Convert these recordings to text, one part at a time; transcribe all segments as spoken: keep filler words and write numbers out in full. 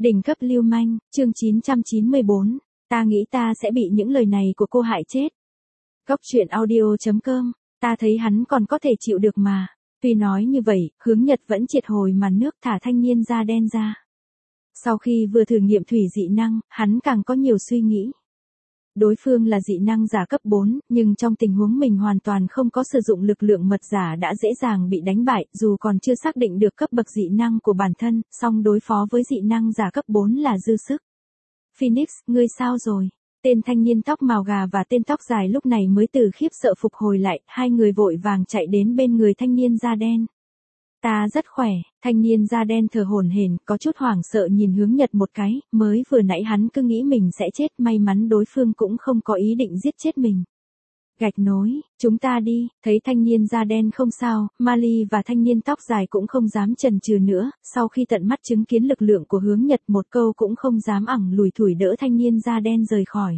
Đỉnh cấp lưu manh, chương chín trăm chín mươi bốn, ta nghĩ ta sẽ bị những lời này của cô hại chết. Góc truyện audio chấm com, ta thấy hắn còn có thể chịu được mà. Tuy nói như vậy, Hướng Nhật vẫn triệt hồi màn nước thả thanh niên da đen ra. Sau khi vừa thử nghiệm thủy dị năng, hắn càng có nhiều suy nghĩ. Đối phương là dị năng giả cấp bốn, nhưng trong tình huống mình hoàn toàn không có sử dụng lực lượng mật giả đã dễ dàng bị đánh bại, dù còn chưa xác định được cấp bậc dị năng của bản thân, song đối phó với dị năng giả cấp bốn là dư sức. Phoenix, ngươi sao rồi? Tên thanh niên tóc màu gà và tên tóc dài lúc này mới từ khiếp sợ phục hồi lại, hai người vội vàng chạy đến bên người thanh niên da đen. Ta rất khỏe, thanh niên da đen thở hổn hển, có chút hoảng sợ nhìn Hướng Nhật một cái, mới vừa nãy hắn cứ nghĩ mình sẽ chết, may mắn đối phương cũng không có ý định giết chết mình. Gạch nối, chúng ta đi, thấy thanh niên da đen không sao, Mali và thanh niên tóc dài cũng không dám chần chừ nữa, sau khi tận mắt chứng kiến lực lượng của Hướng Nhật một câu cũng không dám ẳng lùi thủi đỡ thanh niên da đen rời khỏi.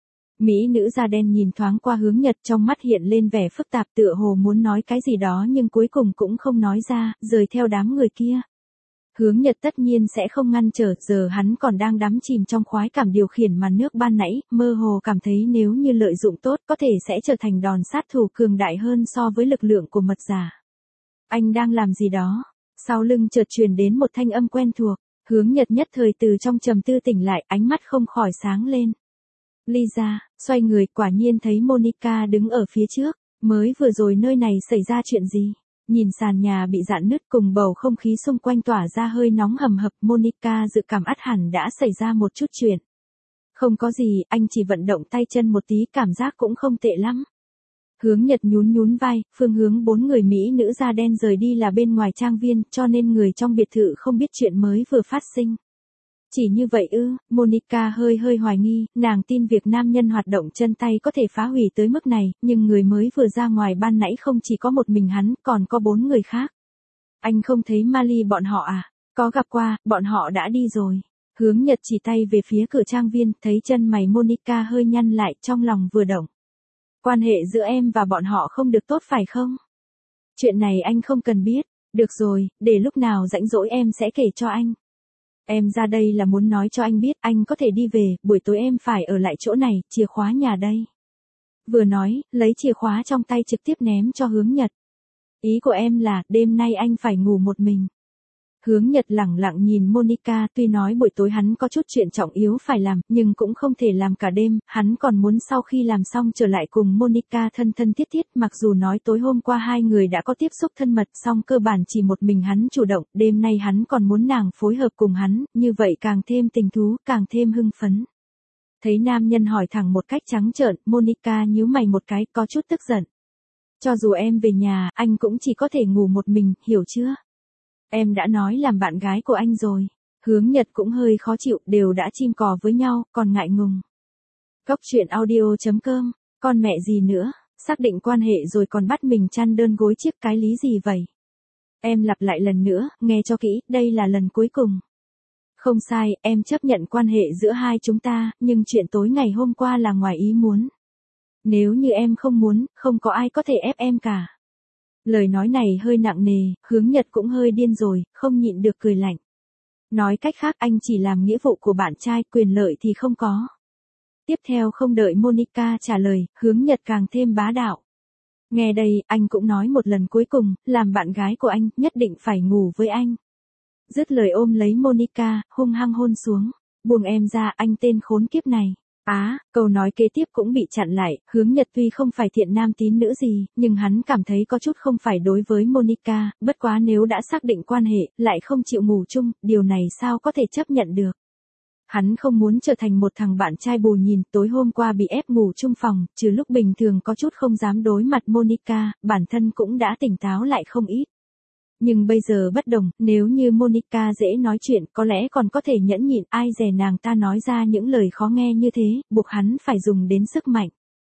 Mỹ nữ da đen nhìn thoáng qua Hướng Nhật, trong mắt hiện lên vẻ phức tạp, tựa hồ muốn nói cái gì đó nhưng cuối cùng cũng không nói ra, rời theo đám người kia. Hướng Nhật tất nhiên sẽ không ngăn trở, giờ hắn còn đang đắm chìm trong khoái cảm điều khiển màn nước ban nãy, mơ hồ cảm thấy nếu như lợi dụng tốt có thể sẽ trở thành đòn sát thủ cường đại hơn so với lực lượng của mật giả. Anh đang làm gì đó? Sau lưng chợt truyền đến một thanh âm quen thuộc, Hướng Nhật nhất thời từ trong trầm tư tỉnh lại, ánh mắt không khỏi sáng lên. Lisa, xoay người, quả nhiên thấy Monica đứng ở phía trước, mới vừa rồi nơi này xảy ra chuyện gì? Nhìn sàn nhà bị rạn nứt cùng bầu không khí xung quanh tỏa ra hơi nóng hầm hập, Monica dự cảm ắt hẳn đã xảy ra một chút chuyện. Không có gì, anh chỉ vận động tay chân một tí, cảm giác cũng không tệ lắm. Hướng Nhật nhún nhún vai, phương hướng bốn người Mỹ nữ da đen rời đi là bên ngoài trang viên, cho nên người trong biệt thự không biết chuyện mới vừa phát sinh. Chỉ như vậy ư? Monica hơi hơi hoài nghi, nàng tin việc nam nhân hoạt động chân tay có thể phá hủy tới mức này, nhưng người mới vừa ra ngoài ban nãy không chỉ có một mình hắn, còn có bốn người khác. Anh không thấy Mali bọn họ à? Có gặp qua, bọn họ đã đi rồi. Hướng Nhật chỉ tay về phía cửa trang viên, thấy chân mày Monica hơi nhăn lại, trong lòng vừa động. Quan hệ giữa em và bọn họ không được tốt phải không? Chuyện này anh không cần biết. Được rồi, để lúc nào rảnh rỗi em sẽ kể cho anh. Em ra đây là muốn nói cho anh biết, anh có thể đi về, buổi tối em phải ở lại chỗ này, chìa khóa nhà đây. Vừa nói, lấy chìa khóa trong tay trực tiếp ném cho Hướng Nhật. Ý của em là, đêm nay anh phải ngủ một mình. Hướng Nhật lẳng lặng nhìn Monica, tuy nói buổi tối hắn có chút chuyện trọng yếu phải làm, nhưng cũng không thể làm cả đêm, hắn còn muốn sau khi làm xong trở lại cùng Monica thân thân thiết thiết, mặc dù nói tối hôm qua hai người đã có tiếp xúc thân mật, song cơ bản chỉ một mình hắn chủ động, đêm nay hắn còn muốn nàng phối hợp cùng hắn, như vậy càng thêm tình thú, càng thêm hưng phấn. Thấy nam nhân hỏi thẳng một cách trắng trợn, Monica nhíu mày một cái, có chút tức giận. Cho dù em về nhà, anh cũng chỉ có thể ngủ một mình, hiểu chưa? Em đã nói làm bạn gái của anh rồi. Hướng Nhật cũng hơi khó chịu, đều đã chim cò với nhau, còn ngại ngùng. Góc truyện audio chấm com, con mẹ gì nữa, xác định quan hệ rồi còn bắt mình chăn đơn gối chiếc cái lý gì vậy? Em lặp lại lần nữa, nghe cho kỹ, đây là lần cuối cùng. Không sai, em chấp nhận quan hệ giữa hai chúng ta, nhưng chuyện tối ngày hôm qua là ngoài ý muốn. Nếu như em không muốn, không có ai có thể ép em cả. Lời nói này hơi nặng nề, Hướng Nhật cũng hơi điên rồi, không nhịn được cười lạnh. Nói cách khác anh chỉ làm nghĩa vụ của bạn trai, quyền lợi thì không có. Tiếp theo không đợi Monica trả lời, Hướng Nhật càng thêm bá đạo. Nghe đây, anh cũng nói một lần cuối cùng, làm bạn gái của anh, nhất định phải ngủ với anh. Dứt lời ôm lấy Monica, hung hăng hôn xuống. Buông em ra, anh tên khốn kiếp này. Á, à, câu nói kế tiếp cũng bị chặn lại, Hướng Nhật tuy không phải thiện nam tín nữ gì, nhưng hắn cảm thấy có chút không phải đối với Monica, bất quá nếu đã xác định quan hệ, lại không chịu ngủ chung, điều này sao có thể chấp nhận được. Hắn không muốn trở thành một thằng bạn trai bù nhìn, tối hôm qua bị ép ngủ chung phòng, trừ lúc bình thường có chút không dám đối mặt Monica, bản thân cũng đã tỉnh táo lại không ít. Nhưng bây giờ bất đồng, nếu như Monica dễ nói chuyện, có lẽ còn có thể nhẫn nhịn, ai dè nàng ta nói ra những lời khó nghe như thế, buộc hắn phải dùng đến sức mạnh.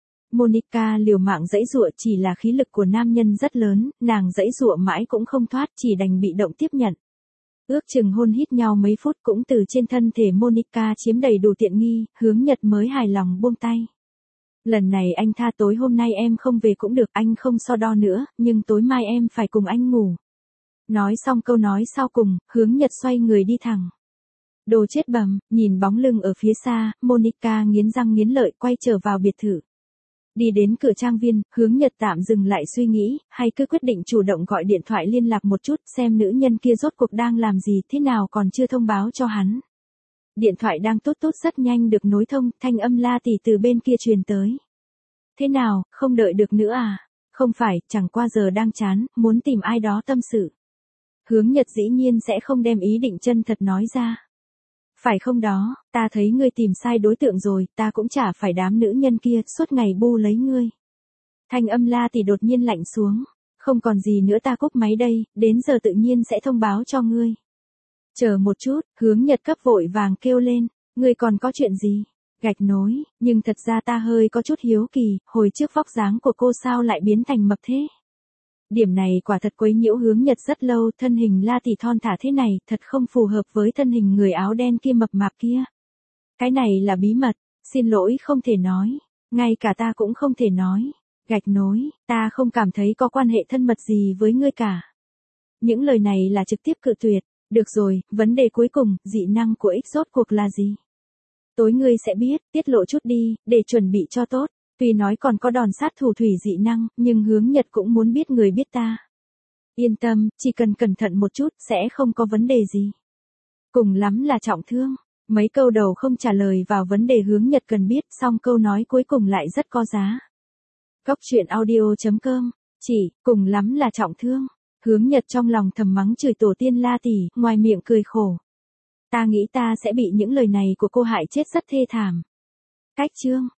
Monica liều mạng giãy giụa, chỉ là khí lực của nam nhân rất lớn, nàng giãy giụa mãi cũng không thoát, chỉ đành bị động tiếp nhận. Ước chừng hôn hít nhau mấy phút cũng từ trên thân thể Monica chiếm đầy đủ tiện nghi, Hướng Nhật mới hài lòng buông tay. Lần này anh tha, tối hôm nay em không về cũng được, anh không so đo nữa, nhưng tối mai em phải cùng anh ngủ. Nói xong câu nói sau cùng, Hướng Nhật xoay người đi thẳng. Đồ chết bầm, nhìn bóng lưng ở phía xa, Monica nghiến răng nghiến lợi quay trở vào biệt thự. Đi đến cửa trang viên, Hướng Nhật tạm dừng lại suy nghĩ, hay cứ quyết định chủ động gọi điện thoại liên lạc một chút xem nữ nhân kia rốt cuộc đang làm gì thế nào còn chưa thông báo cho hắn. Điện thoại đang tốt tốt rất nhanh được nối thông, thanh âm la tỉ từ bên kia truyền tới. Thế nào, không đợi được nữa à? Không phải, chẳng qua giờ đang chán, muốn tìm ai đó tâm sự. Hướng Nhật dĩ nhiên sẽ không đem ý định chân thật nói ra. Phải không đó, ta thấy ngươi tìm sai đối tượng rồi, ta cũng chả phải đám nữ nhân kia, suốt ngày bu lấy ngươi. Thanh âm la tỉ đột nhiên lạnh xuống. Không còn gì nữa ta cúp máy đây, đến giờ tự nhiên sẽ thông báo cho ngươi. Chờ một chút, Hướng Nhật cấp vội vàng kêu lên, ngươi còn có chuyện gì? Gạch nối, nhưng thật ra ta hơi có chút hiếu kỳ, hồi trước vóc dáng của cô sao lại biến thành mập thế? Điểm này quả thật quấy nhiễu Hướng Nhật rất lâu, thân hình la tỉ thon thả thế này, thật không phù hợp với thân hình người áo đen kia mập mạp kia. Cái này là bí mật, xin lỗi không thể nói, ngay cả ta cũng không thể nói. Gạch nối, ta không cảm thấy có quan hệ thân mật gì với ngươi cả. Những lời này là trực tiếp cự tuyệt, được rồi, vấn đề cuối cùng, dị năng của X rốt cuộc là gì? Tối ngươi sẽ biết, tiết lộ chút đi, để chuẩn bị cho tốt. Tuy nói còn có đòn sát thủ thủy dị năng, nhưng Hướng Nhật cũng muốn biết người biết ta. Yên tâm, chỉ cần cẩn thận một chút, sẽ không có vấn đề gì. Cùng lắm là trọng thương. Mấy câu đầu không trả lời vào vấn đề Hướng Nhật cần biết, song câu nói cuối cùng lại rất có giá. Cốc truyện audio chấm com, chỉ, cùng lắm là trọng thương. Hướng Nhật trong lòng thầm mắng chửi tổ tiên la tỉ, ngoài miệng cười khổ. Ta nghĩ ta sẽ bị những lời này của cô hại chết rất thê thảm. Cách chương.